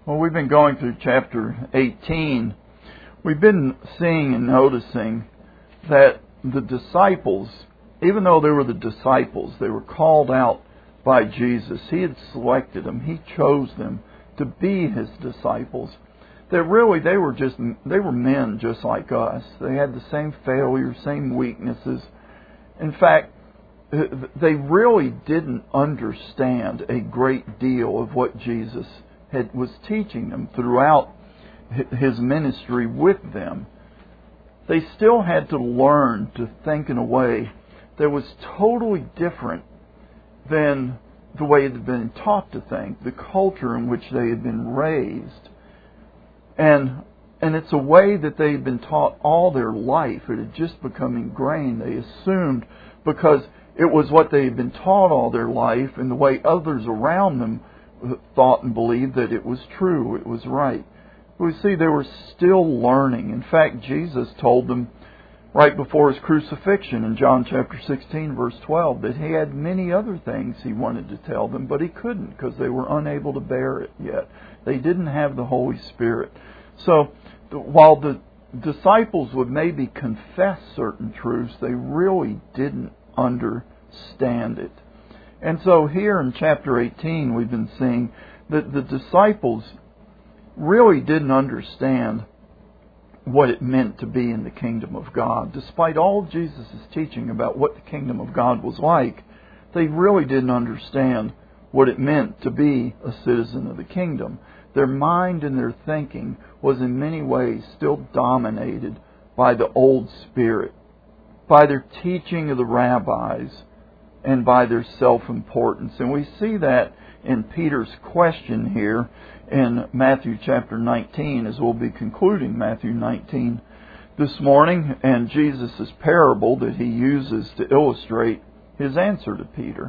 Well, we've been going through chapter 18. We've been seeing and noticing that the disciples, even though they were the disciples, they were called out by Jesus. He had selected them. He chose them to be His disciples. That really they were men just like us. They had the same failures, same weaknesses. In fact, they really didn't understand a great deal of what Jesus was teaching them throughout His ministry with them. They still had to learn to think in a way that was totally different than the way they had been taught to think, the culture in which they had been raised. And it's a way that they had been taught all their life. It had just become ingrained. They assumed because it was what they had been taught all their life and the way others around them thought and believed that it was true, it was right. We see they were still learning. In fact, Jesus told them right before His crucifixion in John chapter 16, verse 12, that He had many other things He wanted to tell them, but He couldn't because they were unable to bear it yet. They didn't have the Holy Spirit. So while the disciples would maybe confess certain truths, they really didn't understand it. And so here in chapter 18, we've been seeing that the disciples really didn't understand what it meant to be in the kingdom of God. Despite all of Jesus' teaching about what the kingdom of God was like, they really didn't understand what it meant to be a citizen of the kingdom. Their mind and their thinking was in many ways still dominated by the old spirit, by their teaching of the rabbis, and by their self-importance. And we see that in Peter's question here in Matthew chapter 19, as we'll be concluding Matthew 19 this morning, and Jesus' parable that He uses to illustrate His answer to Peter.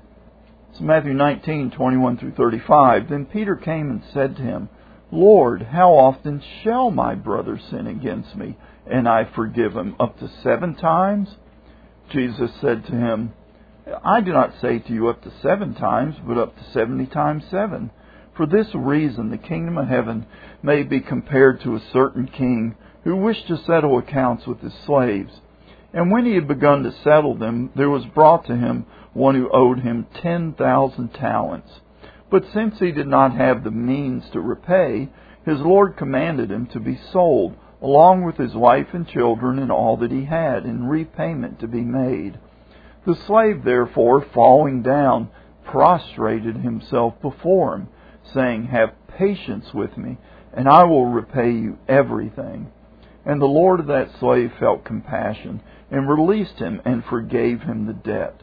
It's Matthew 19, 21 through 35. Then Peter came and said to Him, Lord, how often shall my brother sin against me, and I forgive him? Up to 7 times? Jesus said to him, I do not say to you up to 7 times, but up to 70 times 7. For this reason the kingdom of heaven may be compared to a certain king who wished to settle accounts with his slaves. And when he had begun to settle them, there was brought to him one who owed him 10,000 talents. But since he did not have the means to repay, his Lord commanded him to be sold, along with his wife and children and all that he had, and repayment to be made. The slave, therefore, falling down, prostrated himself before him, saying, Have patience with me, and I will repay you everything. And the Lord of that slave felt compassion, and released him, and forgave him the debt.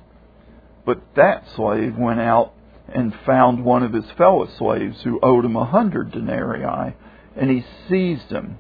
But that slave went out and found one of his fellow slaves who owed him 100 denarii, and he seized him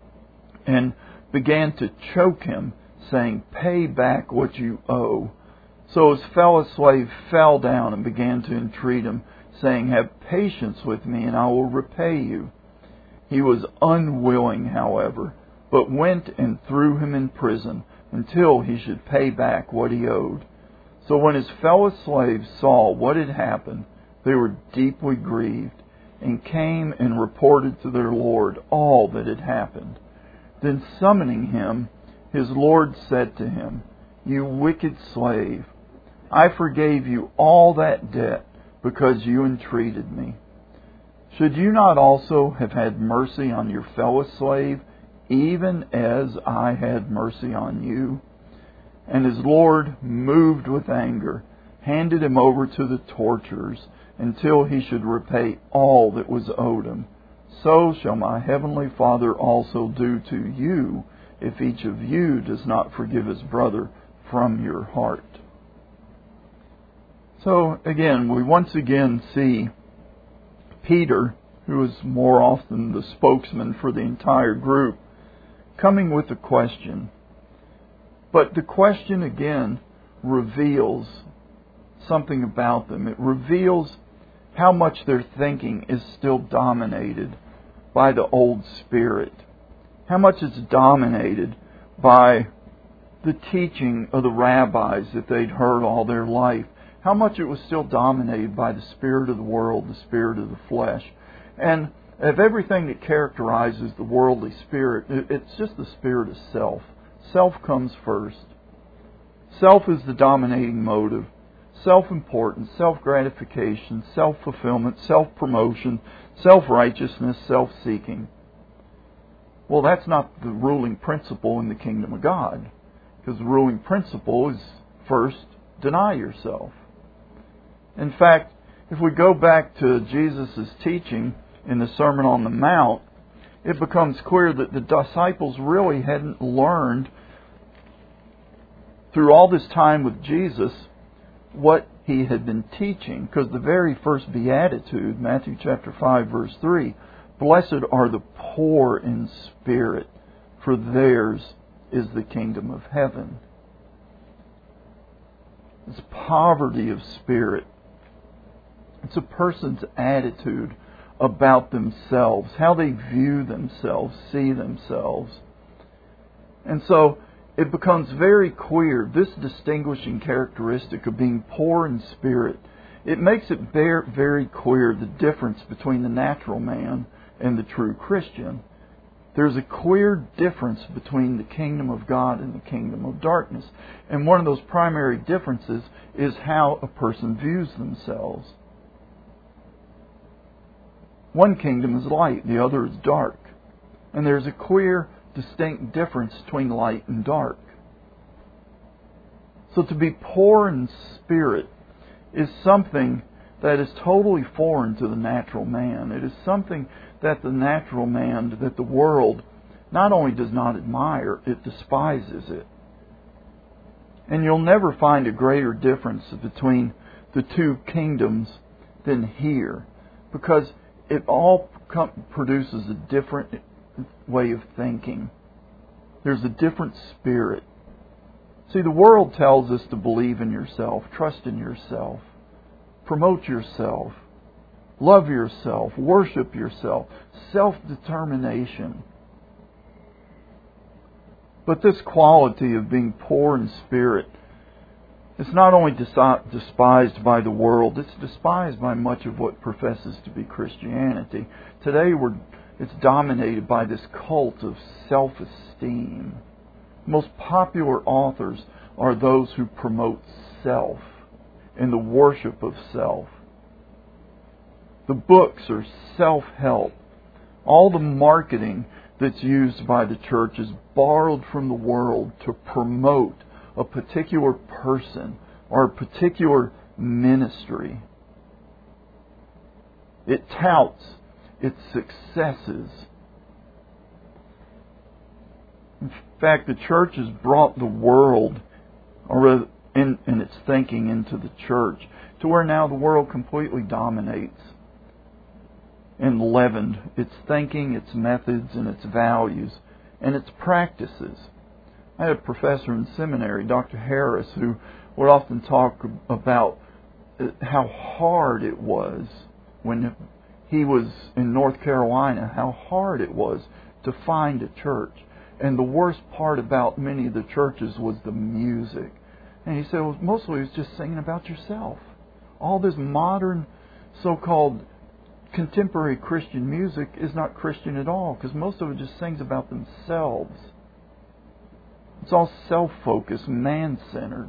and began to choke him, saying, Pay back what you owe. So his fellow slave fell down and began to entreat him, saying, Have patience with me, and I will repay you. He was unwilling, however, but went and threw him in prison until he should pay back what he owed. So when his fellow slaves saw what had happened, they were deeply grieved, and came and reported to their Lord all that had happened. Then summoning him, his Lord said to him, You wicked slave, I forgave you all that debt because you entreated me. Should you not also have had mercy on your fellow slave, even as I had mercy on you? And his Lord, moved with anger, handed him over to the torturers until he should repay all that was owed him. So shall my heavenly Father also do to you, if each of you does not forgive his brother from your heart. So again, we once again see Peter, who is more often the spokesman for the entire group, coming with a question. But the question again reveals something about them. It reveals how much their thinking is still dominated by the old spirit. How much it's dominated by the teaching of the rabbis that they'd heard all their life. How much it was still dominated by the spirit of the world, the spirit of the flesh. And of everything that characterizes the worldly spirit, it's just the spirit of self. Self comes first. Self is the dominating motive. Self-importance, self-gratification, self-fulfillment, self-promotion, self-righteousness, self-seeking. Well, that's not the ruling principle in the kingdom of God. Because the ruling principle is first, deny yourself. In fact, if we go back to Jesus' teaching in the Sermon on the Mount, it becomes clear that the disciples really hadn't learned through all this time with Jesus what He had been teaching. Because the very first beatitude, Matthew chapter 5, verse 3, "Blessed are the poor in spirit, for theirs is the kingdom of heaven." It's poverty of spirit. It's a person's attitude about themselves, how they view themselves, see themselves. And so it becomes very clear, this distinguishing characteristic of being poor in spirit, it makes it very clear the difference between the natural man and the true Christian. There's a clear difference between the kingdom of God and the kingdom of darkness. And one of those primary differences is how a person views themselves. One kingdom is light, the other is dark. And there's a clear, distinct difference between light and dark. So to be poor in spirit is something that is totally foreign to the natural man. It is something that the natural man, that the world, not only does not admire, it despises it. And you'll never find a greater difference between the two kingdoms than here, because it all produces a different way of thinking. There's a different spirit. See, the world tells us to believe in yourself, trust in yourself, promote yourself, love yourself, worship yourself, self-determination. But this quality of being poor in spirit, it's not only despised by the world, it's despised by much of what professes to be Christianity. Today it's dominated by this cult of self-esteem. The most popular authors are those who promote self and the worship of self. The books are self-help. All the marketing that's used by the church is borrowed from the world to promote a particular person or a particular ministry. It touts its successes. In fact, the church has brought the world in its thinking into the church to where now the world completely dominates and leavened its thinking, its methods, and its values, and its practices. I had a professor in seminary, Dr. Harris, who would often talk about how hard it was when he was in North Carolina, how hard it was to find a church. And the worst part about many of the churches was the music. And he said, well, mostly it's just singing about yourself. All this modern so-called contemporary Christian music is not Christian at all, because most of it just sings about themselves. It's all self-focused, man-centered.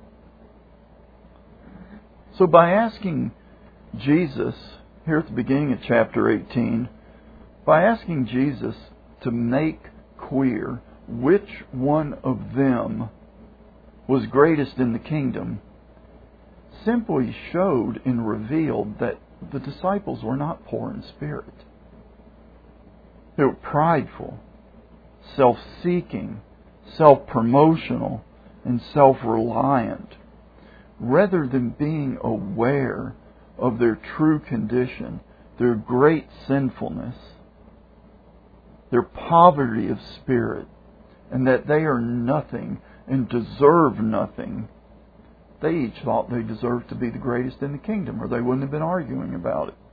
So by asking Jesus, here at the beginning of chapter 18, by asking Jesus to make clear which one of them was greatest in the kingdom, simply showed and revealed that the disciples were not poor in spirit. They were prideful, self-seeking, self-promotional, and self-reliant, rather than being aware of their true condition, their great sinfulness, their poverty of spirit, and that they are nothing and deserve nothing. They each thought they deserved to be the greatest in the kingdom, or they wouldn't have been arguing about it.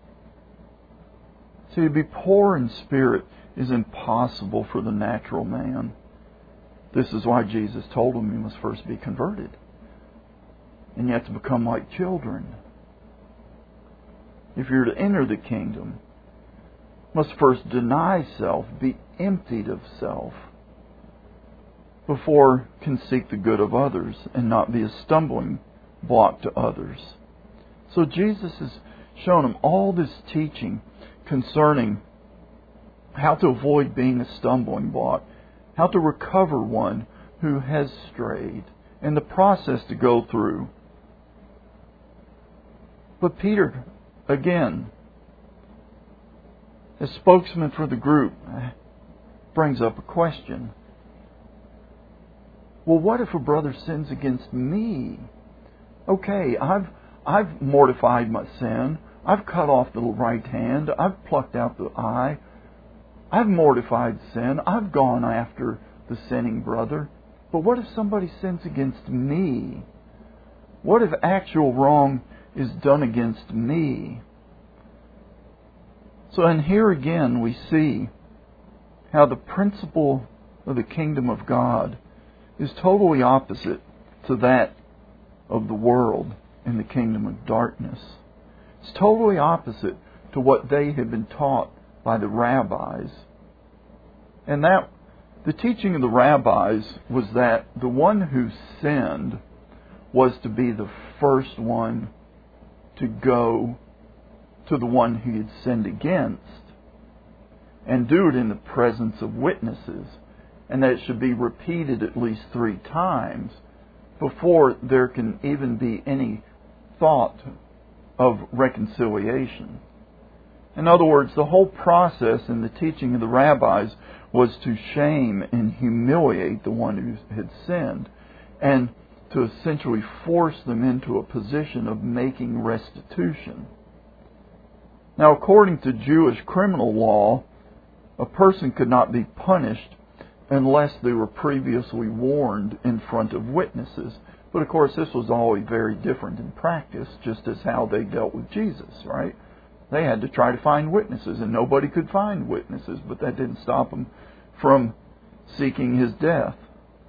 See, to be poor in spirit is impossible for the natural man. This is why Jesus told him you must first be converted, and you have to become like children. If you're to enter the kingdom, must first deny self, be emptied of self, before can seek the good of others and not be a stumbling block to others. So Jesus has shown him all this teaching concerning how to avoid being a stumbling block, how to recover one who has strayed, and the process to go through. But Peter, again, as spokesman for the group, brings up a question. Well, what if a brother sins against me? Okay, I've mortified my sin. I've cut off the right hand. I've plucked out the eye. I've mortified sin. I've gone after the sinning brother. But what if somebody sins against me? What if actual wrong is done against me? So, and here again we see how the principle of the kingdom of God is totally opposite to that of the world in the kingdom of darkness. It's totally opposite to what they had been taught by the rabbis. And that the teaching of the rabbis was that the one who sinned was to be the first one to go to the one he had sinned against and do it in the presence of witnesses, and that it should be repeated at least 3 times before there can even be any thought of reconciliation. In other words, the whole process in the teaching of the rabbis was to shame and humiliate the one who had sinned, and to essentially force them into a position of making restitution. Now, according to Jewish criminal law, a person could not be punished unless they were previously warned in front of witnesses. But of course, this was always very different in practice, just as how they dealt with Jesus, right? They had to try to find witnesses, and nobody could find witnesses, but that didn't stop them from seeking his death.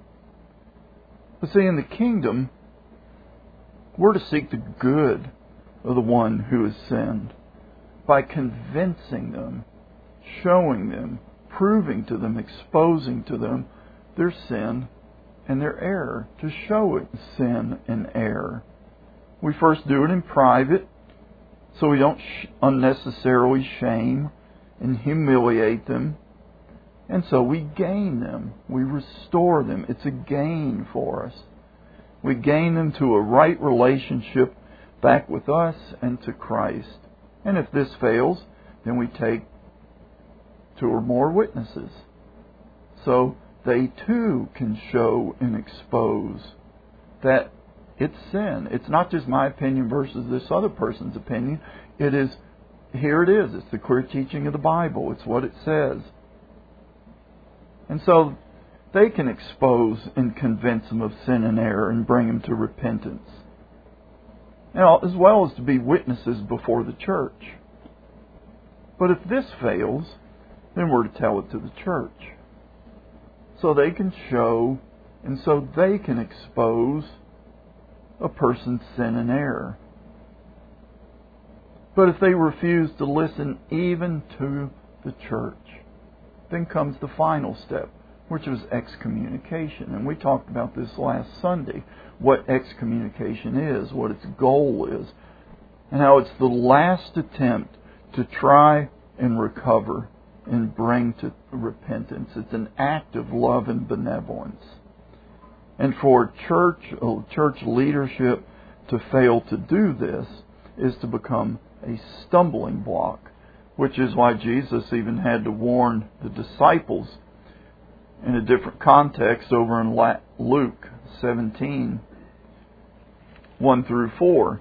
But see, in the kingdom, we're to seek the good of the one who has sinned by convincing them, showing them, proving to them, exposing to them their sin and their error, to show it sin and error. We first do it in private, so we don't unnecessarily shame and humiliate them. And so we gain them. We restore them. It's a gain for us. We gain them to a right relationship back with us and to Christ. And if this fails, then we take 2 or more witnesses, so they too can show and expose that it's sin. It's not just my opinion versus this other person's opinion. It is, here it is. It's the clear teaching of the Bible. It's what it says. And so they can expose and convince them of sin and error and bring them to repentance, as well as to be witnesses before the church. But if this fails, then we're to tell it to the church, so they can show and so they can expose a person's sin and error. But if they refuse to listen even to the church, then comes the final step, which was excommunication. And we talked about this last Sunday, what excommunication is, what its goal is, and how it's the last attempt to try and recover and bring to repentance. It's an act of love and benevolence. And for church leadership to fail to do this is to become a stumbling block, which is why Jesus even had to warn the disciples in a different context over in Luke 17, 1 through 4.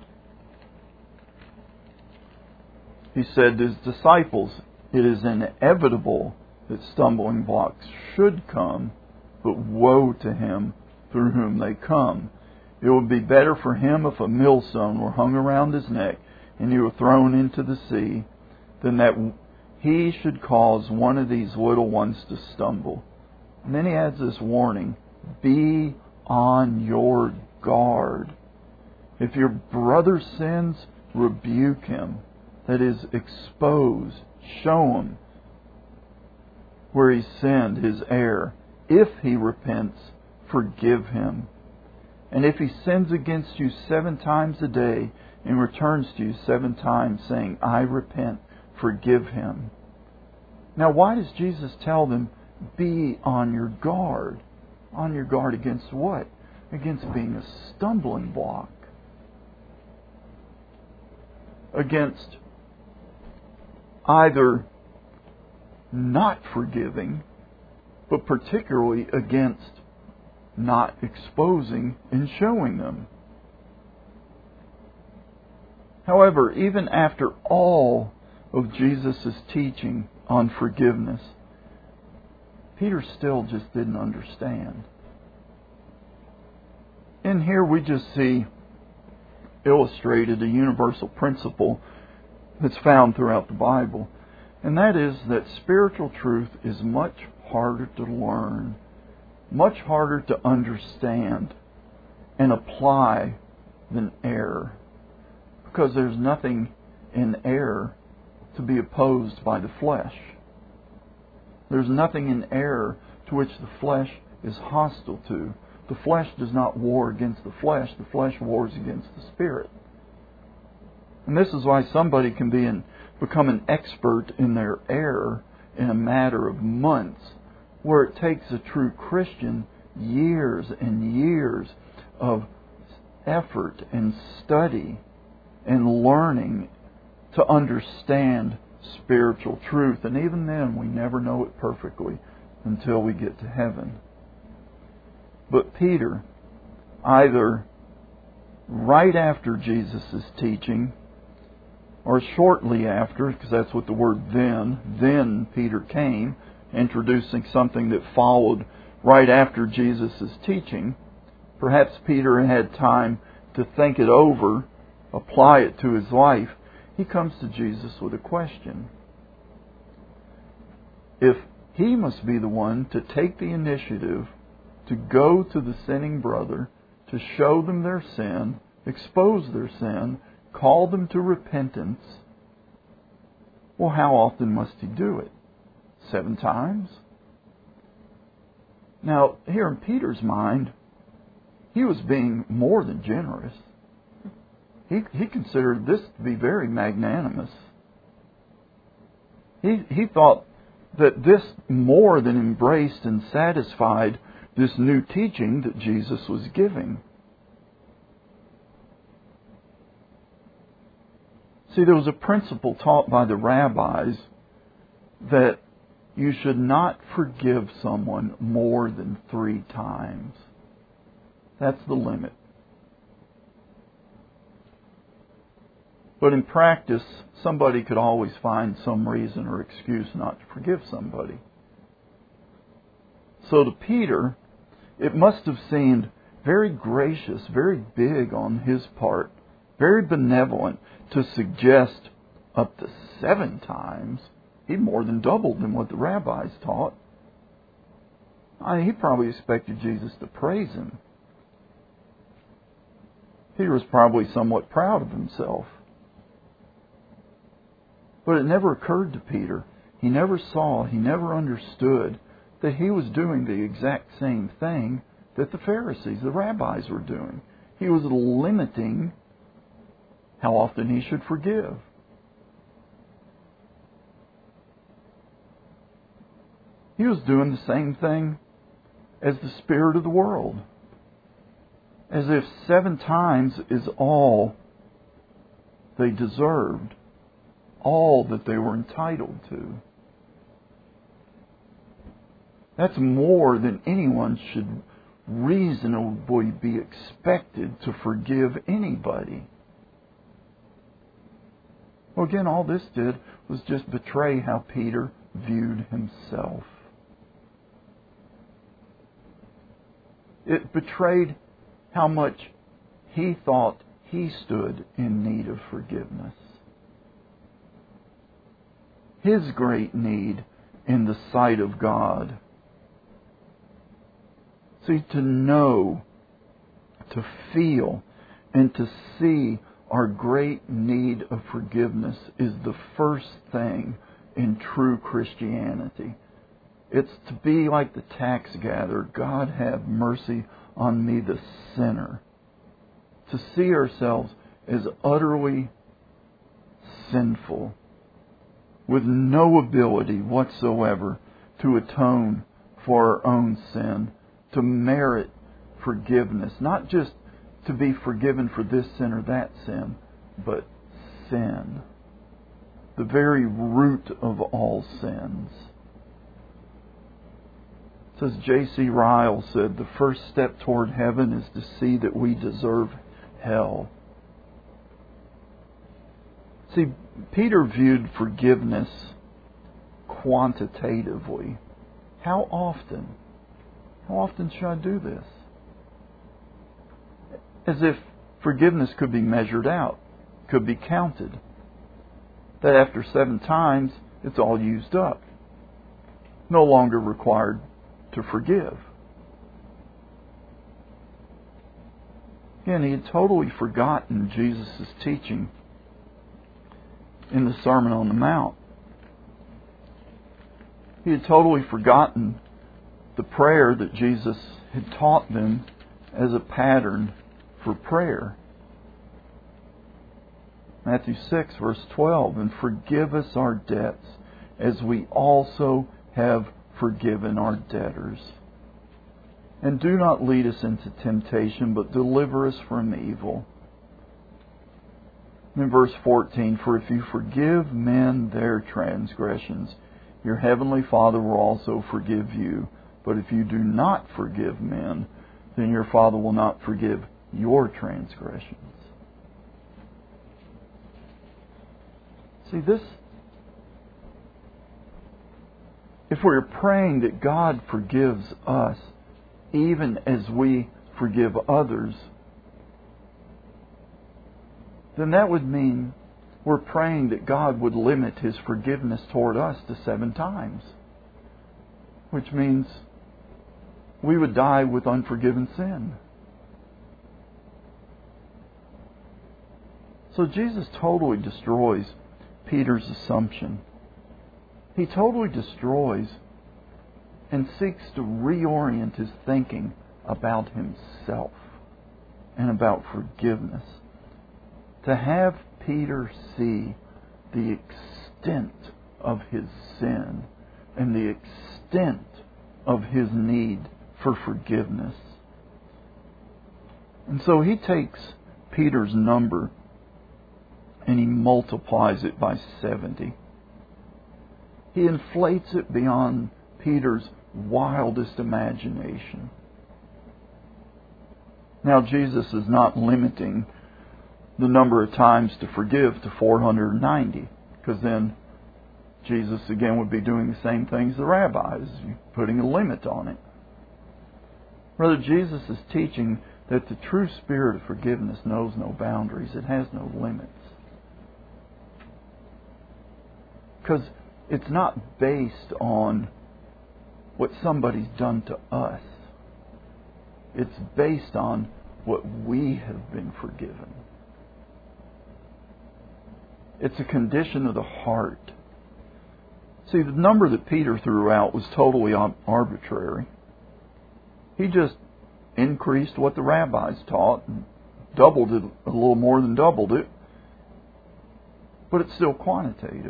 He said to his disciples, "It is inevitable that stumbling blocks should come, but woe to him through whom they come. It would be better for him if a millstone were hung around his neck and he were thrown into the sea, than that he should cause one of these little ones to stumble." And then he adds this warning, "Be on your guard. If your brother sins, rebuke him." That is, expose, show him where he sinned, his heir. If he repents, forgive him. And if he sins against you 7 times a day and returns to you 7 times saying, I repent, forgive him. Now why does Jesus tell them, be on your guard? On your guard against what? Against being a stumbling block. Against either not forgiving, but particularly against not exposing and showing them. However, even after all of Jesus' teaching on forgiveness, Peter still just didn't understand. In here we just see illustrated a universal principle that's found throughout the Bible, and that is that spiritual truth is much harder to learn, much harder to understand and apply than error, because there's nothing in error to be opposed by the flesh. There's nothing in error to which the flesh is hostile to. The flesh does not war against the flesh wars against the Spirit. And this is why somebody can become an expert in their error in a matter of months, where it takes a true Christian years and years of effort and study and learning to understand spiritual truth. And even then, we never know it perfectly until we get to heaven. But Peter, either right after Jesus' teaching, or shortly after, because that's what the word then Peter came, introducing something that followed right after Jesus' teaching. Perhaps Peter had time to think it over, apply it to his life. He comes to Jesus with a question. If he must be the one to take the initiative to go to the sinning brother, to show them their sin, expose their sin, call them to repentance, well, how often must he do it? 7 times? Now, here in Peter's mind, he was being more than generous. He considered this to be very magnanimous. He thought that this more than embraced and satisfied this new teaching that Jesus was giving. See, there was a principle taught by the rabbis that you should not forgive someone more than 3 times. That's the limit. But in practice, somebody could always find some reason or excuse not to forgive somebody. So to Peter, it must have seemed very gracious, very big on his part, very benevolent to suggest up to 7 times. He more than doubled than what the rabbis taught. He probably expected Jesus to praise him. Peter was probably somewhat proud of himself. But it never occurred to Peter. He never saw, he never understood that he was doing the exact same thing that the Pharisees, the rabbis, were doing. He was limiting how often he should forgive. He was doing the same thing as the spirit of the world. As if 7 times is all they deserved, all that they were entitled to. That's more than anyone should reasonably be expected to forgive anybody. Well, again, all this did was just betray how Peter viewed himself. It betrayed how much he thought he stood in need of forgiveness. His great need in the sight of God. See, to know, to feel, and to see our great need of forgiveness is the first thing in true Christianity. It's to be like the tax gatherer. God, have mercy on me, the sinner. To see ourselves as utterly sinful, with no ability whatsoever to atone for our own sin, to merit forgiveness. Not just to be forgiven for this sin or that sin, but sin. The very root of all sins. As J.C. Ryle said, the first step toward heaven is to see that we deserve hell. See, Peter viewed forgiveness quantitatively. How often? How often should I do this? As if forgiveness could be measured out, could be counted. That after 7 times, it's all used up. No longer required to forgive. Again, he had totally forgotten Jesus' teaching in the Sermon on the Mount. He had totally forgotten the prayer that Jesus had taught them as a pattern for prayer. Matthew 6, verse 12, and forgive us our debts as we also have forgiven our debtors. And do not lead us into temptation, but deliver us from evil. And in verse 14, for if you forgive men their transgressions, your heavenly Father will also forgive you. But if you do not forgive men, then your Father will not forgive your transgressions. See, this, if we're praying that God forgives us, even as we forgive others, then that would mean we're praying that God would limit His forgiveness toward us to 7 times. Which means we would die with unforgiven sin. So Jesus totally destroys Peter's assumption. He totally destroys and seeks to reorient his thinking about himself and about forgiveness. To have Peter see the extent of his sin and the extent of his need for forgiveness. And so he takes Peter's number and he multiplies it by 70. He inflates it beyond Peter's wildest imagination. Now, Jesus is not limiting the number of times to forgive to 490, because then Jesus again would be doing the same things the rabbis, putting a limit on it. Rather, Jesus is teaching that the true spirit of forgiveness knows no boundaries. It has no limits. Because it's not based on what somebody's done to us. It's based on what we have been forgiven. It's a condition of the heart. See, the number that Peter threw out was totally arbitrary. He just increased what the rabbis taught and doubled it, a little more than doubled it. But it's still quantitative.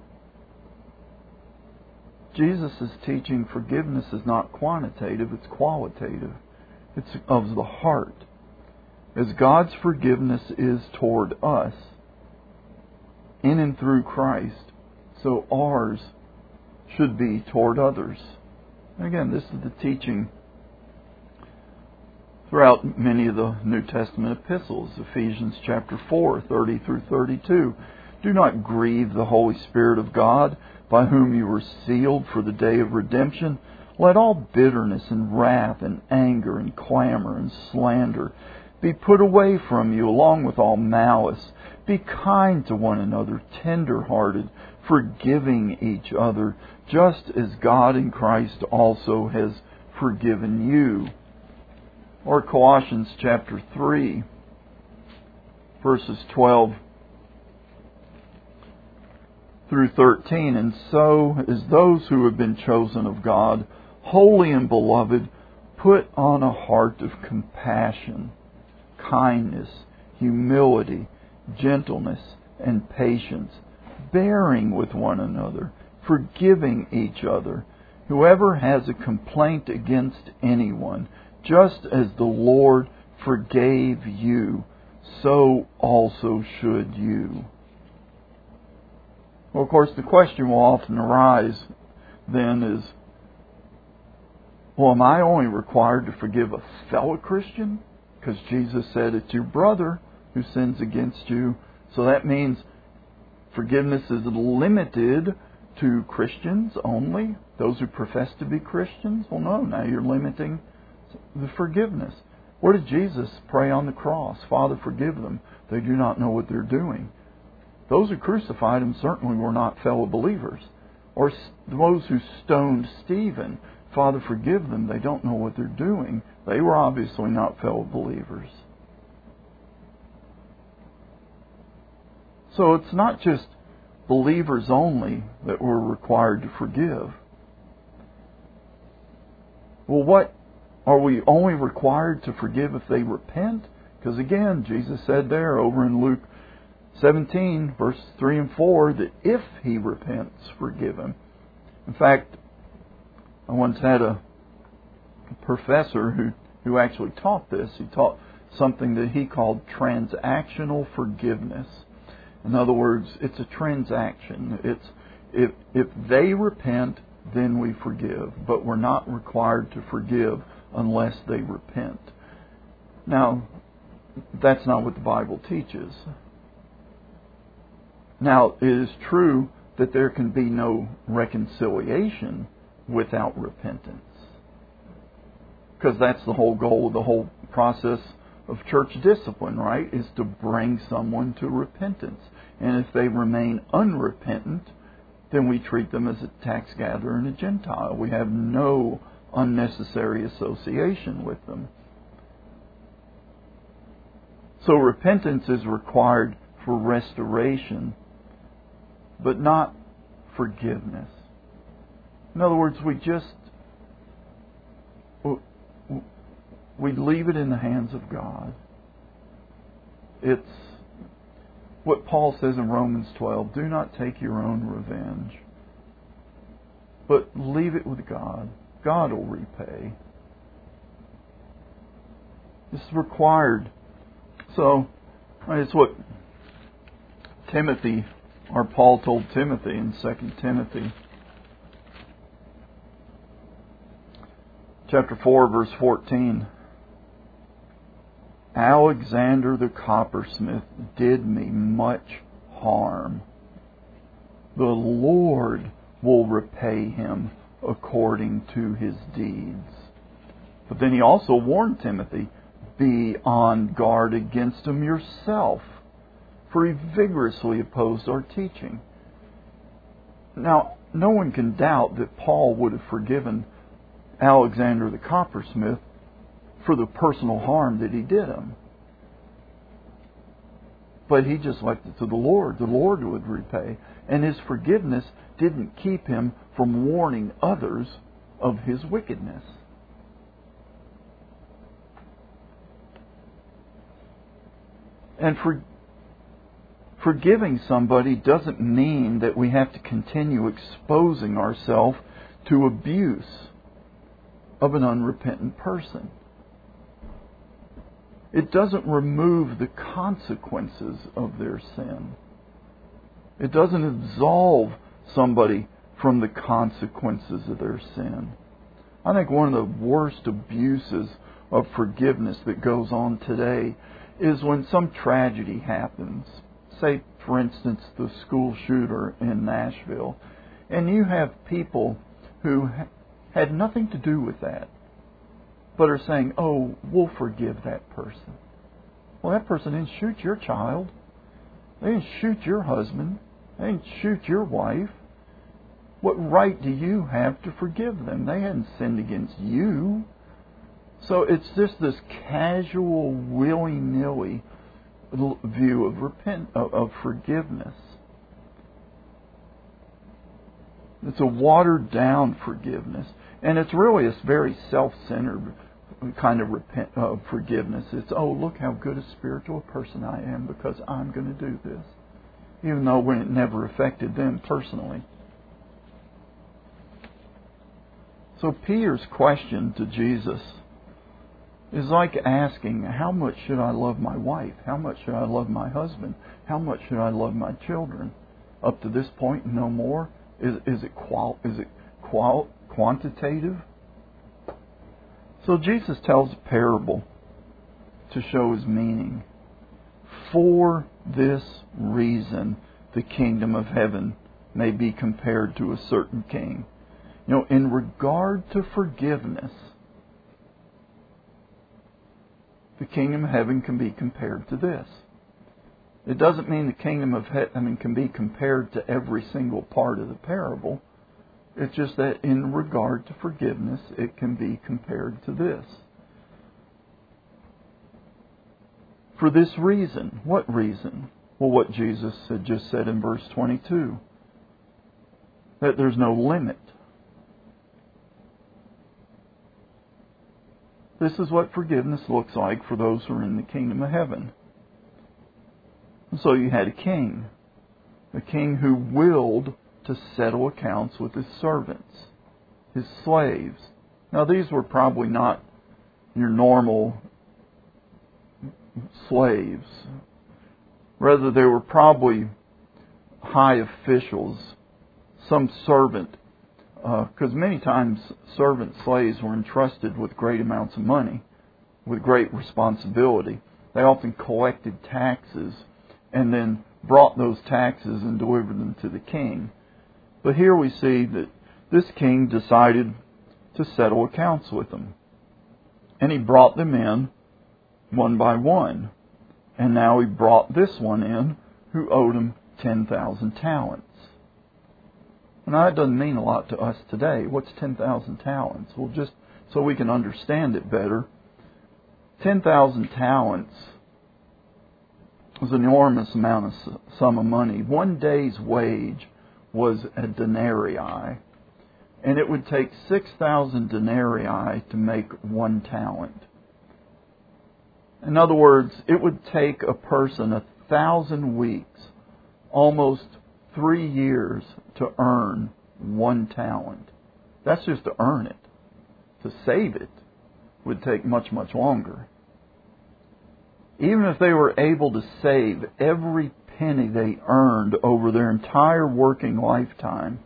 Jesus is teaching forgiveness is not quantitative, it's qualitative. It's of the heart. As God's forgiveness is toward us, in and through Christ, so ours should be toward others. Again, this is the teaching throughout many of the New Testament epistles. Ephesians chapter 4, 30 through 32. Do not grieve the Holy Spirit of God, by whom you were sealed for the day of redemption. Let all bitterness and wrath and anger and clamor and slander be put away from you, along with all malice. Be kind to one another, tender-hearted, forgiving each other, just as God in Christ also has forgiven you. Or Colossians chapter 3, verses 12 through 13. And so, as those who have been chosen of God, holy and beloved, put on a heart of compassion, kindness, humility, gentleness, and patience, bearing with one another, forgiving each other. Whoever has a complaint against anyone, just as the Lord forgave you, so also should you. Well, of course, the question will often arise then is, well, am I only required to forgive a fellow Christian? Because Jesus said it's your brother who sins against you. So that means forgiveness is limited to Christians only, those who profess to be Christians. Well, no, now you're limiting the forgiveness. Where did Jesus pray on the cross? Father, forgive them. They do not know what they're doing. Those who crucified him certainly were not fellow believers. Or those who stoned Stephen, Father, forgive them. They don't know what they're doing. They were obviously not fellow believers. So it's not just believers only that we're required to forgive. Well, what are we only required to forgive if they repent? Because again, Jesus said there over in Luke 17, verses 3 and 4, that if he repents, forgive him. In fact, I once had a professor who actually taught this. He taught something that he called transactional forgiveness. In other words, it's a transaction. It's if they repent, then we forgive. But we're not required to forgive unless they repent. Now, that's not what the Bible teaches. Now, it is true that there can be no reconciliation without repentance. Because that's the whole goal of the whole process of church discipline, right? Is to bring someone to repentance. And if they remain unrepentant, then we treat them as a tax gatherer and a Gentile. We have no unnecessary association with them. So repentance is required for restoration, but not forgiveness. In other words, we leave it in the hands of God. It's what Paul says in Romans 12, do not take your own revenge, but leave it with God. God will repay. This is required. So, it's what Timothy, or Paul told Timothy in 2 Timothy chapter 4, verse 14. Alexander the coppersmith did me much harm. The Lord will repay him according to his deeds. But then he also warned Timothy, be on guard against him yourself, for he vigorously opposed our teaching. Now, no one can doubt that Paul would have forgiven Alexander the coppersmith for the personal harm that he did him. But he just left it to the Lord. The Lord would repay. And his forgiveness didn't keep him from warning others of his wickedness. And forgiving somebody doesn't mean that we have to continue exposing ourselves to abuse of an unrepentant person. It doesn't remove the consequences of their sin. It doesn't absolve somebody from the consequences of their sin. I think one of the worst abuses of forgiveness that goes on today is when some tragedy happens. Say, for instance, the school shooter in Nashville. And you have people who had nothing to do with that, but are saying, oh, we'll forgive that person. Well, that person didn't shoot your child. They didn't shoot your husband. They didn't shoot your wife. What right do you have to forgive them? They hadn't sinned against you. So it's just this casual, willy-nilly view of forgiveness. It's a watered down forgiveness. And it's really a very self-centered kind of forgiveness. It's, oh, look how good a spiritual person I am because I'm going to do this. Even though when it never affected them personally. So Peter's question to Jesus is like asking, how much should I love my wife? How much should I love my husband? How much should I love my children? Up to this point, no more? Is it quantitative? So Jesus tells a parable to show his meaning. For this reason, the kingdom of heaven may be compared to a certain king. You know, in regard to forgiveness, the kingdom of heaven can be compared to this. It doesn't mean the kingdom of heaven can be compared to every single part of the parable. It's just that in regard to forgiveness, it can be compared to this. For this reason. What reason? Well, what Jesus had just said in verse 22. That there's no limit. This is what forgiveness looks like for those who are in the kingdom of heaven. And so you had a king who willed to settle accounts with his servants, his slaves. Now these were probably not your normal slaves. Rather, they were probably high officials, some servant, because many times servant slaves were entrusted with great amounts of money, with great responsibility. They often collected taxes and then brought those taxes and delivered them to the king. But here we see that this king decided to settle accounts with them. And he brought them in one by one. And now he brought this one in who owed him 10,000 talents. Now that doesn't mean a lot to us today. What's 10,000 talents? Well, just so we can understand it better, 10,000 talents was an enormous amount of sum of money. One day's wage was a denarii. And it would take 6,000 denarii to make 1 talent. In other words, it would take a person 1,000 weeks, almost 3 years, to earn 1 talent. That's just to earn it. To save it would take much, much longer. Even if they were able to save every penny they earned over their entire working lifetime,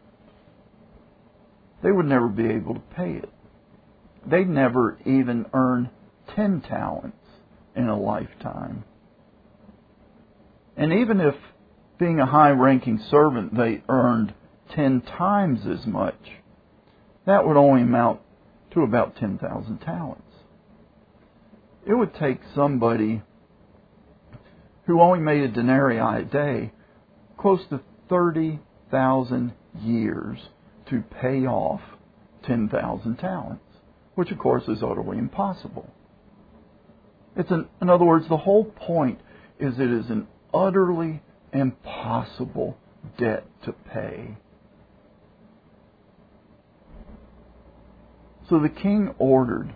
they would never be able to pay it. They'd never even earn 10 talents in a lifetime. And even if, being a high-ranking servant, they earned 10 times as much, that would only amount to about 10,000 talents. It would take somebody who only made a denarii a day close to 30,000 years to pay off 10,000 talents, which of course is utterly impossible. In other words, the whole point is it is an utterly impossible debt to pay. So the king ordered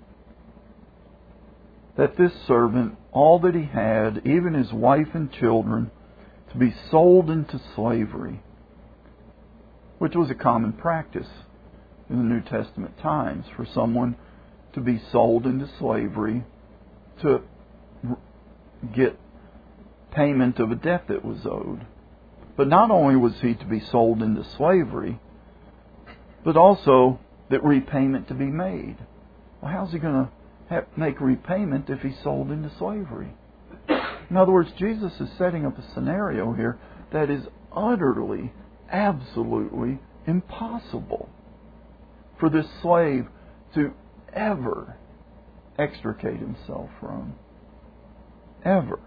that this servant, all that he had, even his wife and children, to be sold into slavery, which was a common practice in the New Testament times, for someone to be sold into slavery to get payment of a debt that was owed. But not only was he to be sold into slavery, but also that repayment to be made. Well, how's he going to make repayment if he's sold into slavery? In other words, Jesus is setting up a scenario here that is utterly, absolutely impossible for this slave to ever extricate himself from. Ever.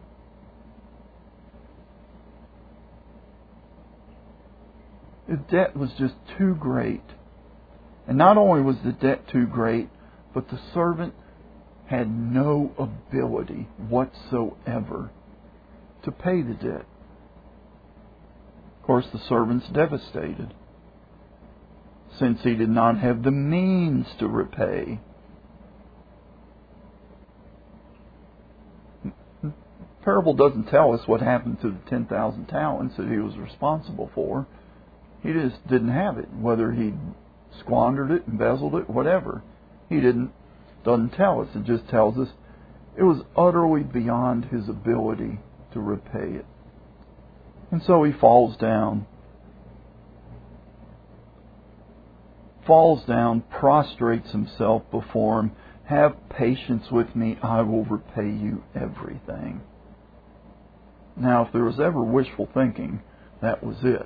The debt was just too great. And not only was the debt too great, but the servant had no ability whatsoever to pay the debt. Of course, the servant's devastated, since he did not have the means to repay. The parable doesn't tell us what happened to the 10,000 talents that he was responsible for. He just didn't have it, whether he squandered it, embezzled it, whatever. Doesn't tell us. It just tells us it was utterly beyond his ability to repay it. And so he falls down, prostrates himself before him. Have patience with me, I will repay you everything. Now, if there was ever wishful thinking, that was it.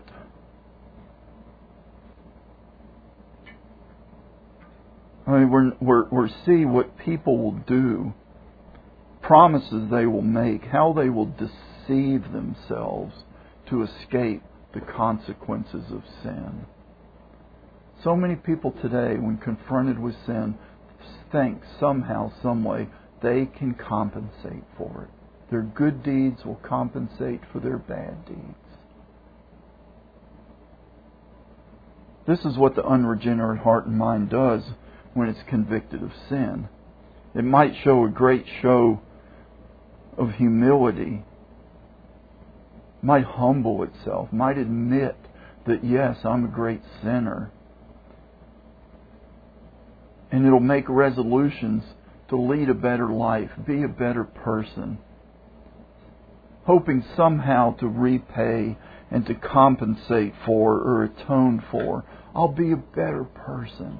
I mean, we're see what people will do, promises they will make, how they will deceive themselves to escape the consequences of sin. So many people today, when confronted with sin, think somehow, some way, they can compensate for it. Their good deeds will compensate for their bad deeds. This is what the unregenerate heart and mind does when it's convicted of sin. It might show a great show of humility, might humble itself, might admit that, yes, I'm a great sinner. And it'll make resolutions to lead a better life, be a better person, hoping somehow to repay and to compensate for or atone for. I'll be a better person.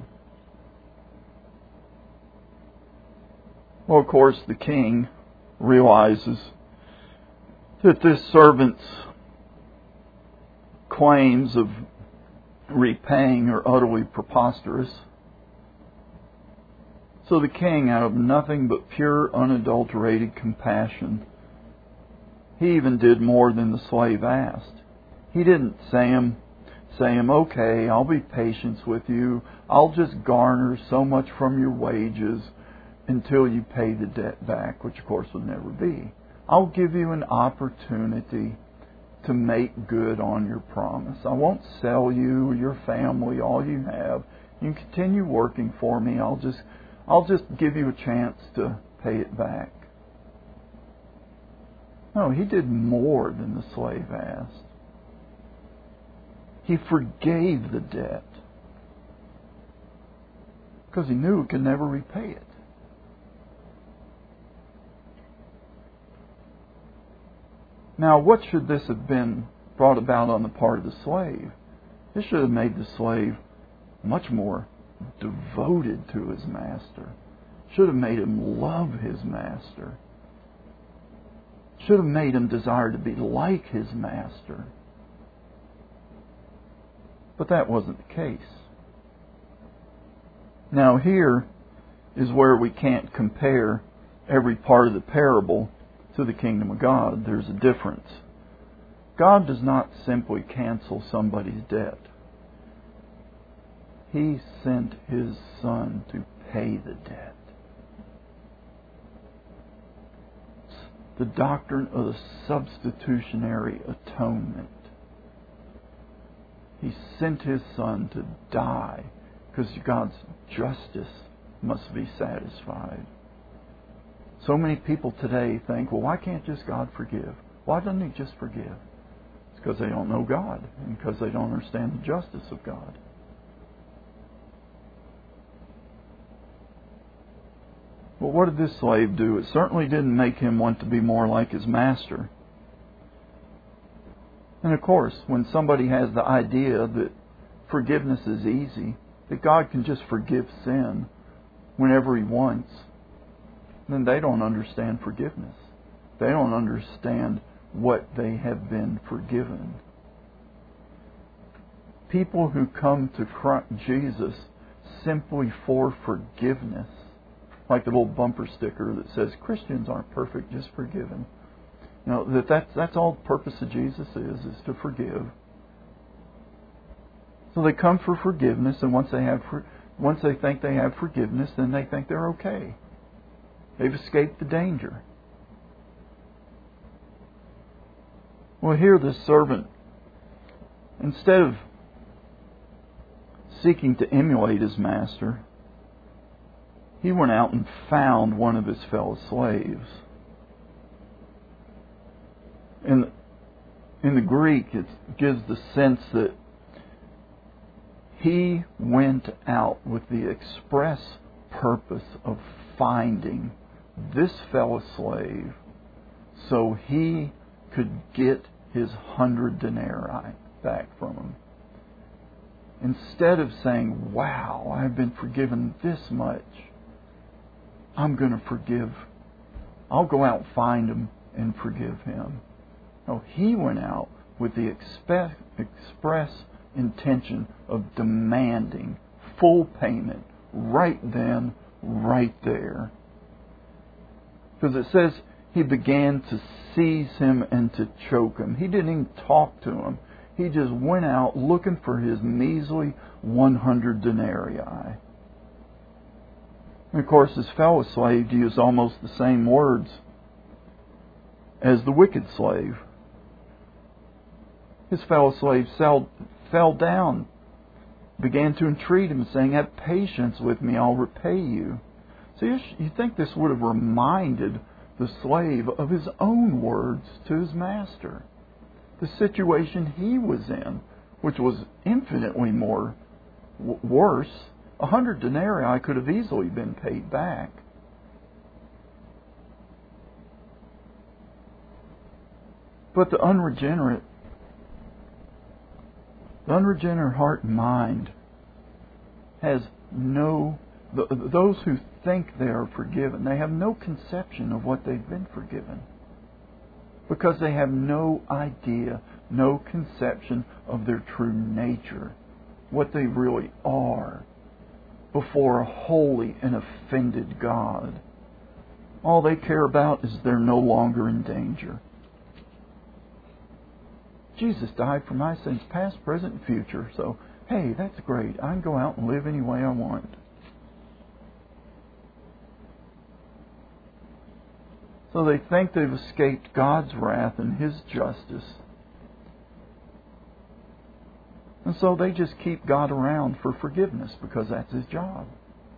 Well, of course, the king realizes that this servant's claims of repaying are utterly preposterous. So the king, out of nothing but pure, unadulterated compassion, he even did more than the slave asked. He didn't say him, okay, I'll be patient with you. I'll just garner so much from your wages until you pay the debt back, which of course would never be. I'll give you an opportunity to make good on your promise. I won't sell you, your family, all you have. You can continue working for me. I'll just give you a chance to pay it back. No, he did more than the slave asked. He forgave the debt because he knew he could never repay it. Now, what should this have been brought about on the part of the slave? This should have made the slave much more devoted to his master. Should have made him love his master. Should have made him desire to be like his master. But that wasn't the case. Now here is where we can't compare every part of the parable to the kingdom of God. There's a difference. God does not simply cancel somebody's debt. He sent His Son to pay the debt. The doctrine of the substitutionary atonement. He sent His Son to die because God's justice must be satisfied. So many people today think, well, why can't just God forgive? Why doesn't He just forgive? It's because they don't know God and because they don't understand the justice of God. Well, what did this slave do? It certainly didn't make him want to be more like his master. And of course, when somebody has the idea that forgiveness is easy, that God can just forgive sin whenever He wants, then they don't understand forgiveness. They don't understand what they have been forgiven. People who come to Jesus simply for forgiveness, like the little bumper sticker that says, Christians aren't perfect, just forgiven. You know, that's all the purpose of Jesus is to forgive. So they come for forgiveness, and once they think they have forgiveness, then they think they're okay. They've escaped the danger. Well, here this servant Instead of seeking to emulate his master, he went out and found one of his fellow slaves. In the Greek, it gives the sense that he went out with the express purpose of finding this fellow slave so he could get his 100 denarii back from him. Instead of saying, wow, I've been forgiven this much, I'm going to forgive. I'll go out and find him and forgive him. No, he went out with the express intention of demanding full payment right then, right there. Because it says he began to seize him and to choke him. He didn't even talk to him. He just went out looking for his measly 100 denarii. And of course, his fellow slave used almost the same words as the wicked slave. His fellow slave fell down, began to entreat him, saying, have patience with me, I'll repay you. So you think this would have reminded the slave of his own words to his master. The situation he was in, which was infinitely more worse. 100 denarii could have easily been paid back. But the unregenerate heart and mind has those who think they are forgiven, they have no conception of what they've been forgiven. Because they have no idea, no conception of their true nature, what they really are before a holy and offended God. All they care about is they're no longer in danger. Jesus died for my sins, past, present, and future. So, hey, that's great. I can go out and live any way I want. So they think they've escaped God's wrath and His justice. And so they just keep God around for forgiveness because that's His job.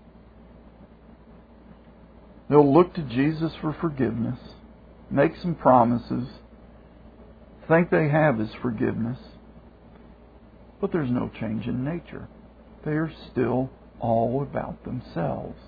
They'll look to Jesus for forgiveness, make some promises, think they have His forgiveness, but there's no change in nature. They are still all about themselves.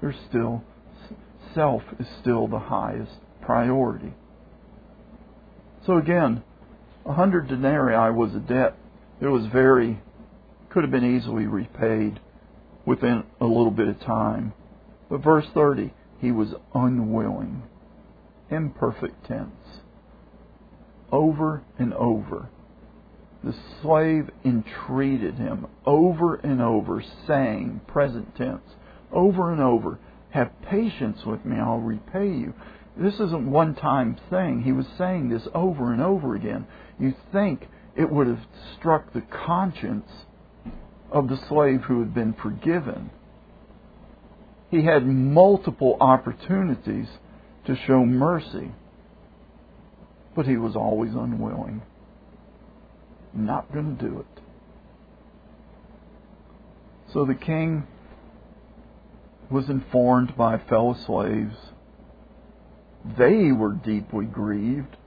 Self is still the highest priority. So again, 100 denarii was a debt. It was could have been easily repaid within a little bit of time. But verse 30, he was unwilling. Imperfect tense. Over and over. The slave entreated him over and over, saying, present tense, over and over, have patience with me, I'll repay you. This isn't a one-time thing. He was saying this over and over again. You think it would have struck the conscience of the slave who had been forgiven. He had multiple opportunities to show mercy, but he was always unwilling. Not going to do it. So the king was informed by fellow slaves. They were deeply grieved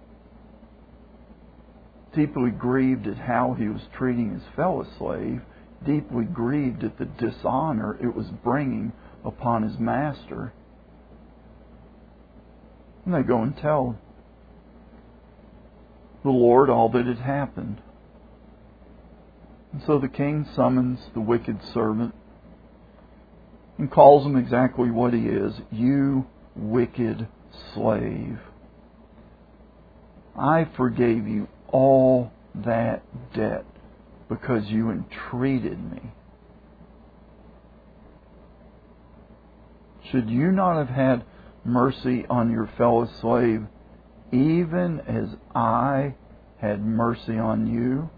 at how he was treating his fellow slave, deeply grieved at the dishonor it was bringing upon his master. And they go and tell the Lord all that had happened. And so the king summons the wicked servant and calls him exactly what he is. You wicked slave. I forgave you all that debt because you entreated me. Should you not have had mercy on your fellow slave even as I had mercy on you?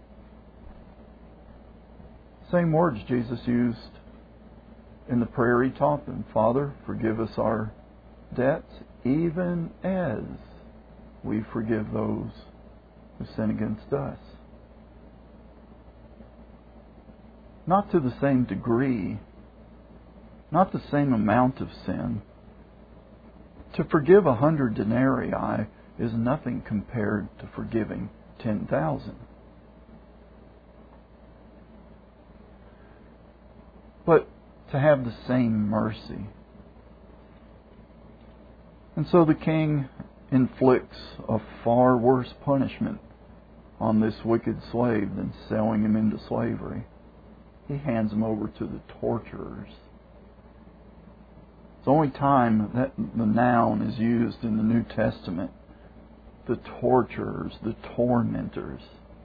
Same words Jesus used in the prayer He taught them. Father, forgive us our debts even as we forgive those who sin against us. not to the same degree, not the same amount of sin. To forgive 100 denarii is nothing compared to forgiving 10,000. But to have the same mercy. And so the king inflicts a far worse punishment on this wicked slave than selling him into slavery. He hands him over to the torturers. It's the only time that the noun is used in the New Testament. The torturers, the tormentors.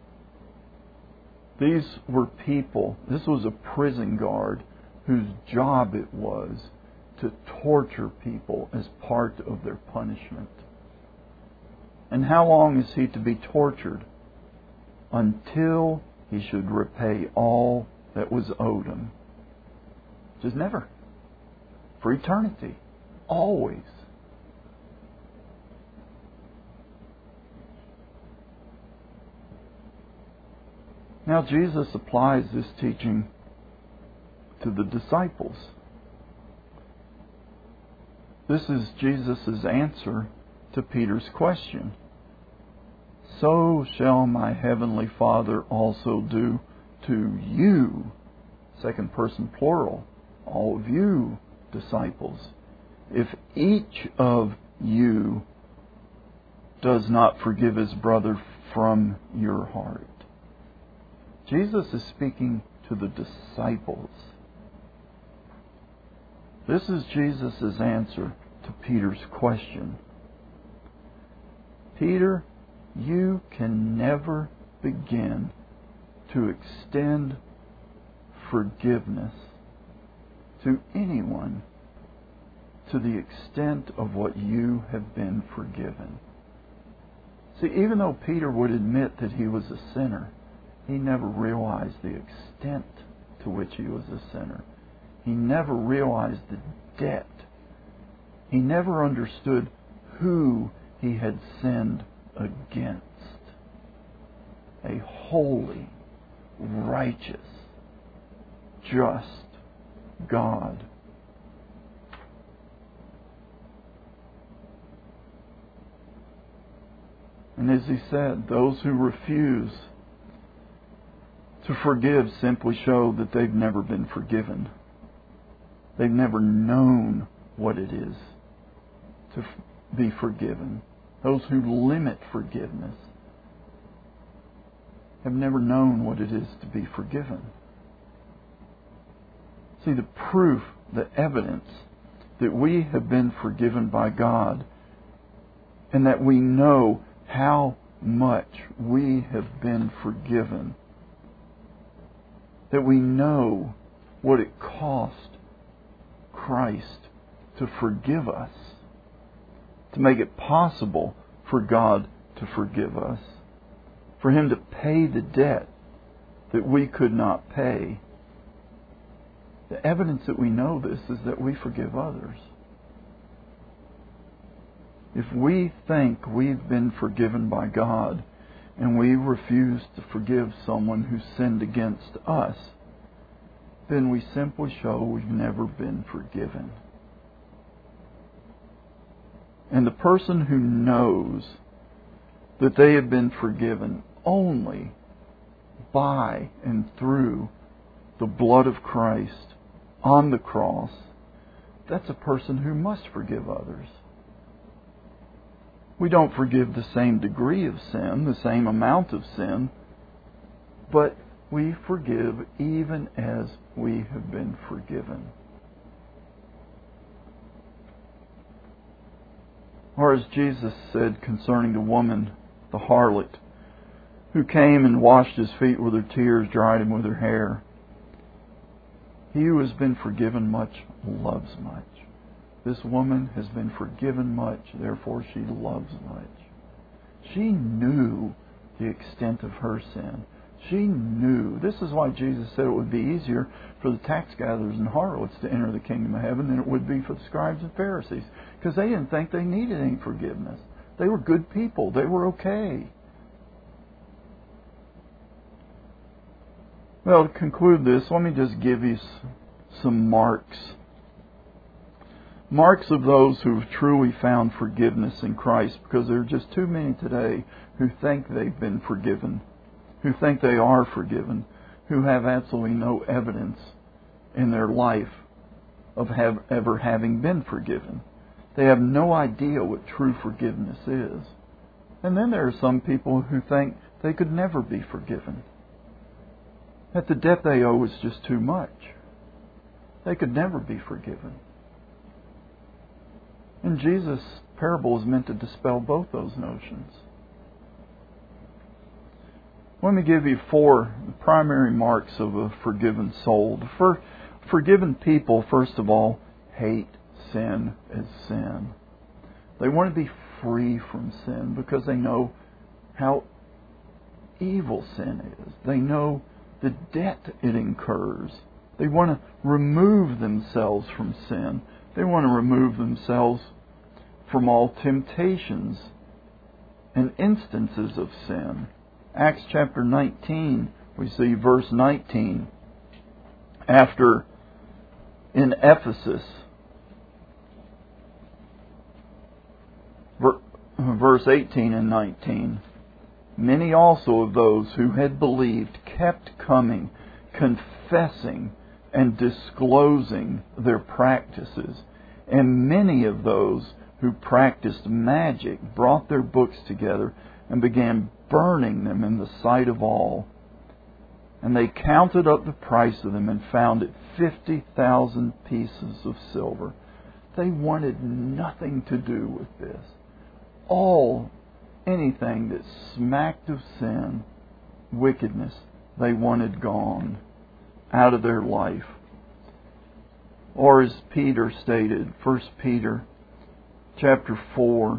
These were people, this was a prison guard whose job it was to torture people as part of their punishment. And how long is he to be tortured? Until he should repay all that was owed him. Which is never. For eternity. Always. Now Jesus applies this teaching to the disciples. This is Jesus' answer to Peter's question. So shall my heavenly Father also do to you, second person plural, all of you disciples, if each of you does not forgive his brother from your heart. Jesus is speaking to the disciples. This is Jesus' answer to Peter's question. Peter, you can never begin to extend forgiveness to anyone to the extent of what you have been forgiven. See, even though Peter would admit that he was a sinner, he never realized the extent to which he was a sinner. He never realized the debt. He never understood who he had sinned against. A holy, righteous, just God. And as he said, those who refuse to forgive simply show that they've never been forgiven. They've never known what it is to be forgiven. Those who limit forgiveness have never known what it is to be forgiven. See, the proof, the evidence that we have been forgiven by God and that we know how much we have been forgiven, that we know what it cost Christ to forgive us, to make it possible for God to forgive us, for Him to pay the debt that we could not pay. The evidence that we know this is that we forgive others. If we think we've been forgiven by God and we refuse to forgive someone who sinned against us, then we simply show we've never been forgiven. And the person who knows that they have been forgiven only by and through the blood of Christ on the cross, that's a person who must forgive others. We don't forgive the same degree of sin, the same amount of sin, but we forgive even as we have been forgiven. Or as Jesus said concerning the woman, the harlot, who came and washed His feet with her tears, dried them with her hair. He who has been forgiven much loves much. This woman has been forgiven much, therefore she loves much. She knew the extent of her sin. She knew. This is why Jesus said it would be easier for the tax gatherers and harlots to enter the kingdom of heaven than it would be for the scribes and Pharisees, because they didn't think they needed any forgiveness. They were good people. They were okay. Well, to conclude this, let me just give you some marks. Marks of those who have truly found forgiveness in Christ, because there are just too many today who think they've been forgiven, who think they are forgiven, who have absolutely no evidence in their life of ever having been forgiven. They have no idea what true forgiveness is. And then there are some people who think they could never be forgiven, that the debt they owe is just too much. They could never be forgiven. And Jesus' parable is meant to dispel both those notions. Let me give you 4 primary marks of a forgiven soul. The forgiven people, first of all, hate sin as sin. They want to be free from sin because they know how evil sin is. They know the debt it incurs. They want to remove themselves from sin. They want to remove themselves from all temptations and instances of sin. Acts chapter 19, we see verse 19. After in Ephesus, verse 18 and 19, many also of those who had believed kept coming, confessing and disclosing their practices. And many of those who practiced magic brought their books together and began burning them in the sight of all. And they counted up the price of them and found it 50,000 pieces of silver. They wanted nothing to do with this. Anything that smacked of sin, wickedness, they wanted gone out of their life. Or as Peter stated, 1 Peter chapter 4,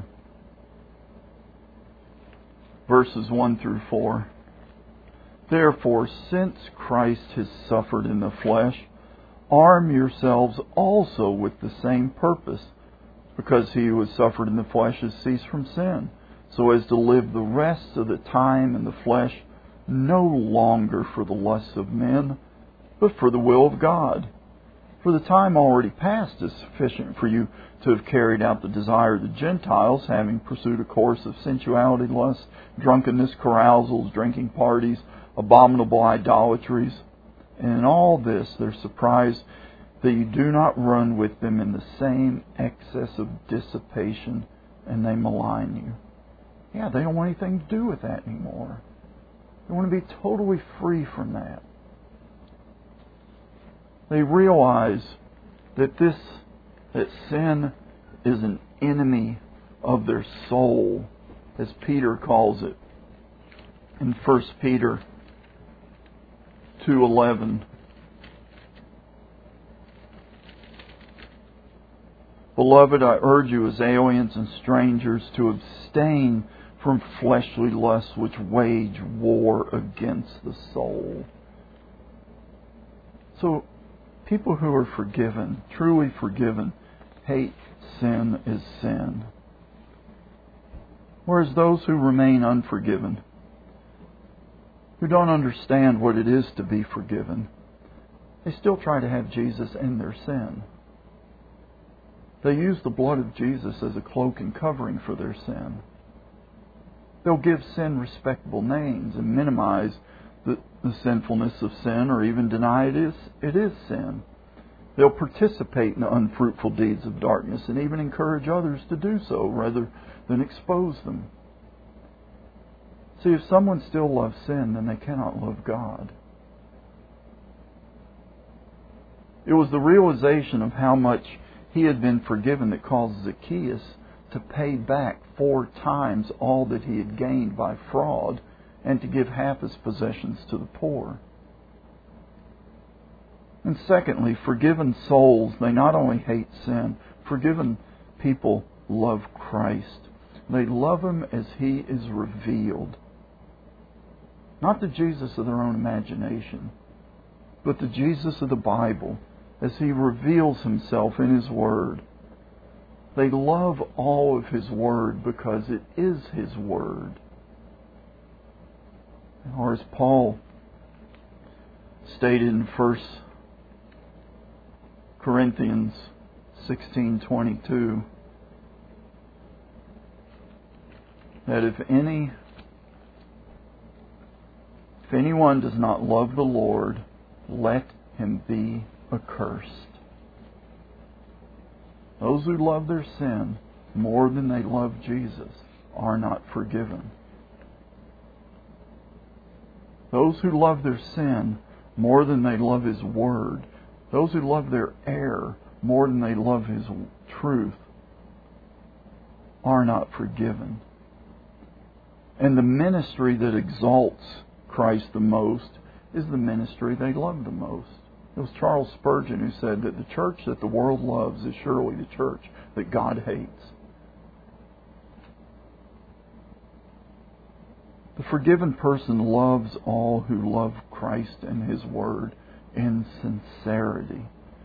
verses 1 through 4. Therefore, since Christ has suffered in the flesh, arm yourselves also with the same purpose, because he who has suffered in the flesh has ceased from sin, so as to live the rest of the time in the flesh, no longer for the lusts of men, but for the will of God. For the time already past is sufficient for you to have carried out the desire of the Gentiles, having pursued a course of sensuality, lust, drunkenness, carousals, drinking parties, abominable idolatries. And in all this they're surprised that you do not run with them in the same excess of dissipation, and they malign you. Yeah, they don't want anything to do with that anymore. They want to be totally free from that. They realize that sin is an enemy of their soul, as Peter calls it in 1 Peter 2:11. Beloved, I urge you as aliens and strangers to abstain from fleshly lusts which wage war against the soul. So, people who are forgiven, truly forgiven, hate sin as sin. Whereas those who remain unforgiven, who don't understand what it is to be forgiven, they still try to have Jesus in their sin. They use the blood of Jesus as a cloak and covering for their sin. They'll give sin respectable names and minimize the sinfulness of sin, or even deny it is sin. They'll participate in the unfruitful deeds of darkness and even encourage others to do so rather than expose them. See, if someone still loves sin, then they cannot love God. It was the realization of how much he had been forgiven that caused Zacchaeus to pay back 4 times all that he had gained by fraud, and to give half his possessions to the poor. And secondly, forgiven souls, they not only hate sin, forgiven people love Christ. They love Him as He is revealed. Not the Jesus of their own imagination, but the Jesus of the Bible, as He reveals Himself in His Word. They love all of His Word because it is His Word. Or as Paul stated in 1 Corinthians 16:22 that if anyone does not love the Lord, let him be accursed. Those who love their sin more than they love Jesus are not forgiven. Those who love their sin more than they love His Word, those who love their error more than they love His truth, are not forgiven. And the ministry that exalts Christ the most is the ministry they love the most. It was Charles Spurgeon who said that the church that the world loves is surely the church that God hates. The forgiven person loves all who love Christ and His Word in sincerity.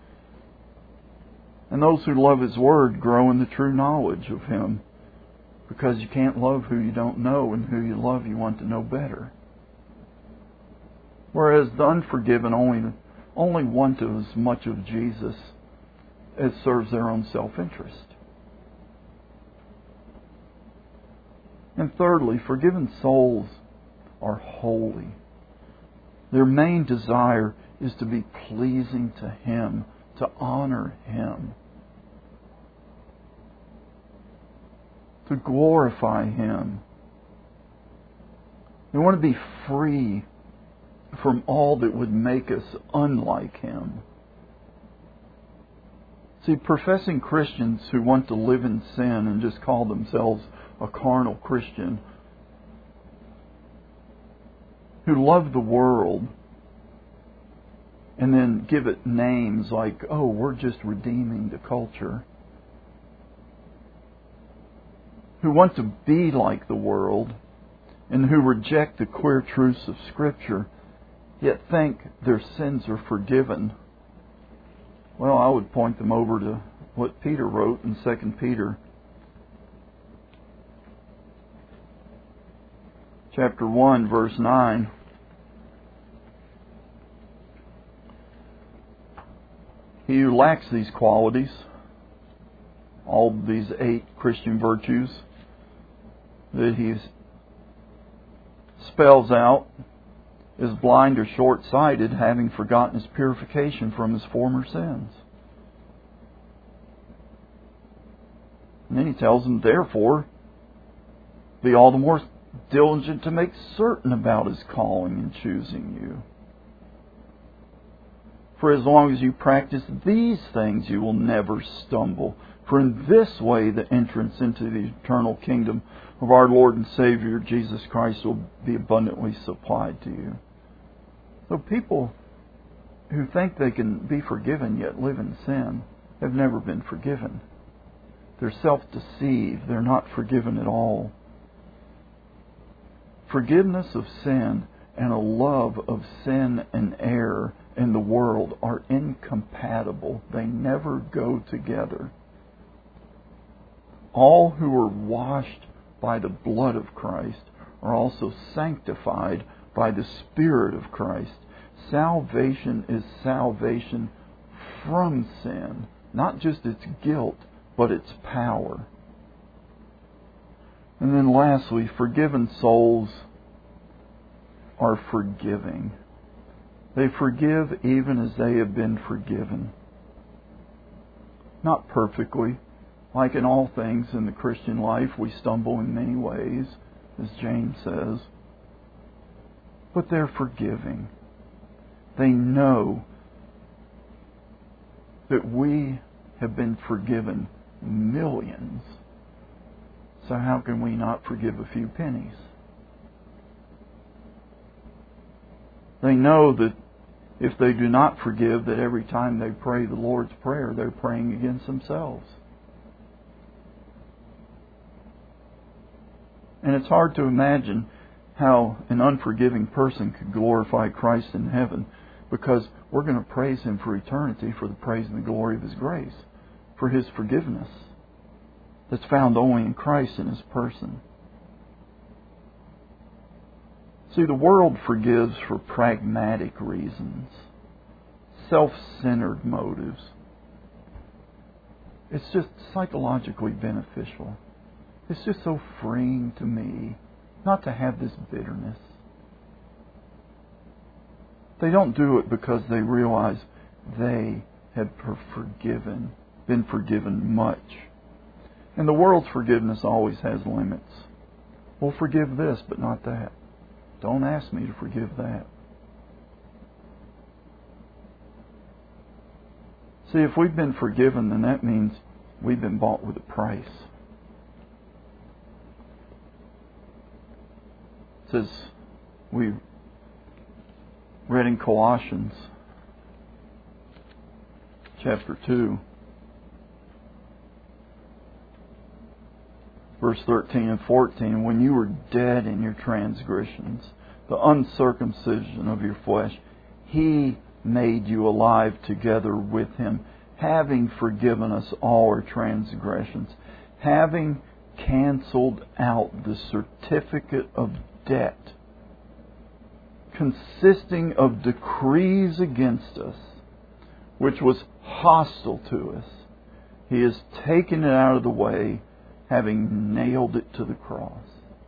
And those who love His Word grow in the true knowledge of Him, because you can't love who you don't know, and who you love you want to know better. Whereas the unforgiven only want as much of Jesus as serves their own self-interest. And thirdly, forgiven souls are holy. Their main desire is to be pleasing to Him, to honor Him, to glorify Him. They want to be free from all that would make us unlike Him. See, professing Christians who want to live in sin and just call themselves a carnal Christian, who love the world and then give it names like, oh, we're just redeeming the culture, who want to be like the world and who reject the clear truths of Scripture, yet think their sins are forgiven. Well, I would point them over to what Peter wrote in 2 Peter chapter 1, verse 9. He who lacks these qualities, all these 8 Christian virtues that he spells out, is blind or short-sighted, having forgotten his purification from his former sins. And then he tells them, therefore, be all the more diligent to make certain about His calling and choosing you. For as long as you practice these things, you will never stumble. For in this way the entrance into the eternal kingdom of our Lord and Savior Jesus Christ will be abundantly supplied to you. So people who think they can be forgiven yet live in sin have never been forgiven. They're self-deceived. They're not forgiven at all. Forgiveness of sin and a love of sin and error in the world are incompatible. They never go together. All who are washed by the blood of Christ are also sanctified by the Spirit of Christ. Salvation is salvation from sin, not just its guilt, but its power. And then lastly, forgiven souls are forgiving. They forgive even as they have been forgiven. Not perfectly. Like in all things in the Christian life, we stumble in many ways, as James says. But they're forgiving. They know that we have been forgiven millions. So how can we not forgive a few pennies? They know that if they do not forgive, that every time they pray the Lord's Prayer, they're praying against themselves. And it's hard to imagine how an unforgiving person could glorify Christ in heaven, because we're going to praise Him for eternity for the praise and the glory of His grace, for His forgiveness that's found only in Christ in His person. See, the world forgives for pragmatic reasons, self-centered motives. It's just psychologically beneficial. It's just so freeing to me not to have this bitterness. They don't do it because they realize they have been forgiven much. And the world's forgiveness always has limits. We'll forgive this, but not that. Don't ask me to forgive that. See, if we've been forgiven, then that means we've been bought with a price. It says, we read in Colossians chapter 2, verse 13 and 14, when you were dead in your transgressions, the uncircumcision of your flesh, He made you alive together with Him, having forgiven us all our transgressions, having canceled out the certificate of debt consisting of decrees against us, which was hostile to us. He has taken it out of the way, having nailed it to the cross.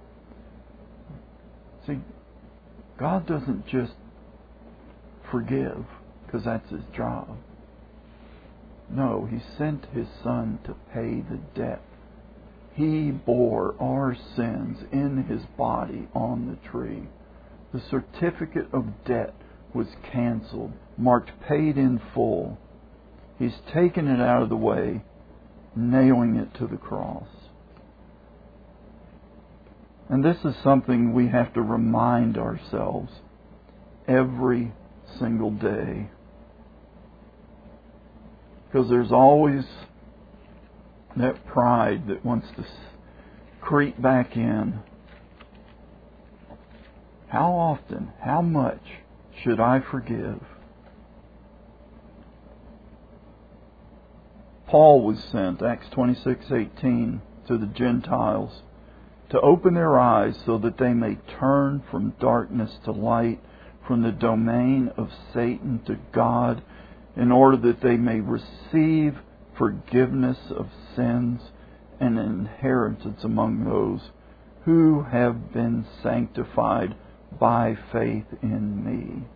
See, God doesn't just forgive because that's His job. No, He sent His Son to pay the debt. He bore our sins in His body on the tree. The certificate of debt was canceled, marked paid in full. He's taken it out of the way, nailing it to the cross. And this is something we have to remind ourselves every single day. Because there's always that pride that wants to creep back in. How often, how much should I forgive? Paul was sent, Acts 26:18, to the Gentiles to open their eyes so that they may turn from darkness to light, from the domain of Satan to God, in order that they may receive forgiveness of sins and an inheritance among those who have been sanctified by faith in me.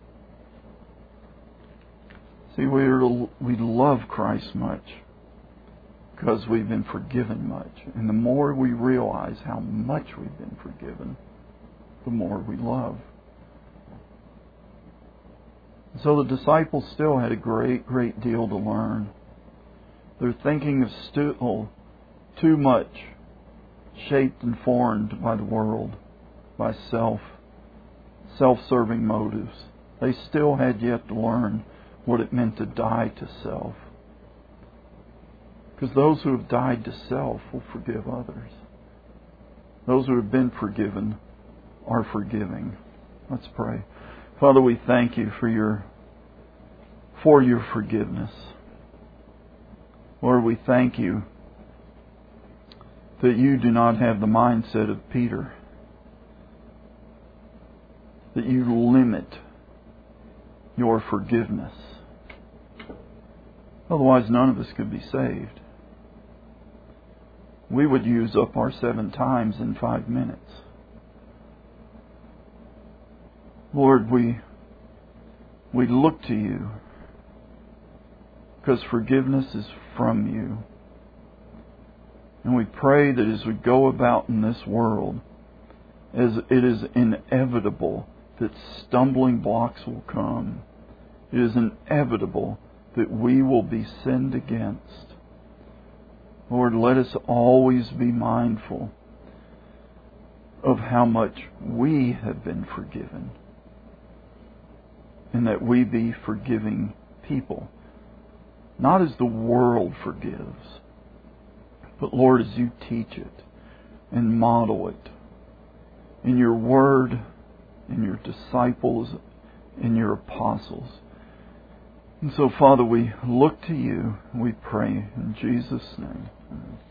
See, we love Christ much because we've been forgiven much. And the more we realize how much we've been forgiven, the more we love. So the disciples still had a great deal to learn. They're thinking of still too much shaped and formed by the world, by self-serving motives. They still had yet to learn what it meant to die to self. Because those who have died to self will forgive others. Those who have been forgiven are forgiving. Let's pray. Father, we thank You for your forgiveness. Lord, we thank You that You do not have the mindset of Peter, that You limit Your forgiveness. Otherwise, none of us could be saved. We would use up our 7 times in 5 minutes. Lord, we look to You because forgiveness is from You. And we pray that as we go about in this world, as it is inevitable that stumbling blocks will come, it is inevitable that we will be sinned against. Lord, let us always be mindful of how much we have been forgiven, and that we be forgiving people, not as the world forgives, but Lord, as You teach it and model it in Your Word, in Your disciples, in Your apostles. And so, Father, we look to You, we pray in Jesus' name. Amen.